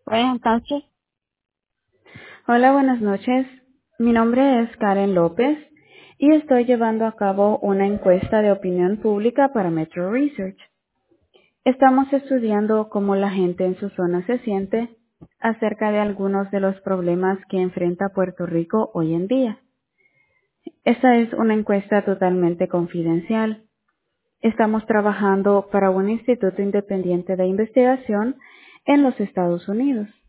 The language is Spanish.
Buenas noches. Hola, buenas noches. Mi nombre es Karen López y estoy llevando a cabo una encuesta de opinión pública para Metro Research. Estamos estudiando cómo la gente en su zona se siente acerca de algunos de los problemas que enfrenta Puerto Rico hoy en día. Esta es una encuesta totalmente confidencial. Estamos trabajando para un instituto independiente de investigación en los Estados Unidos.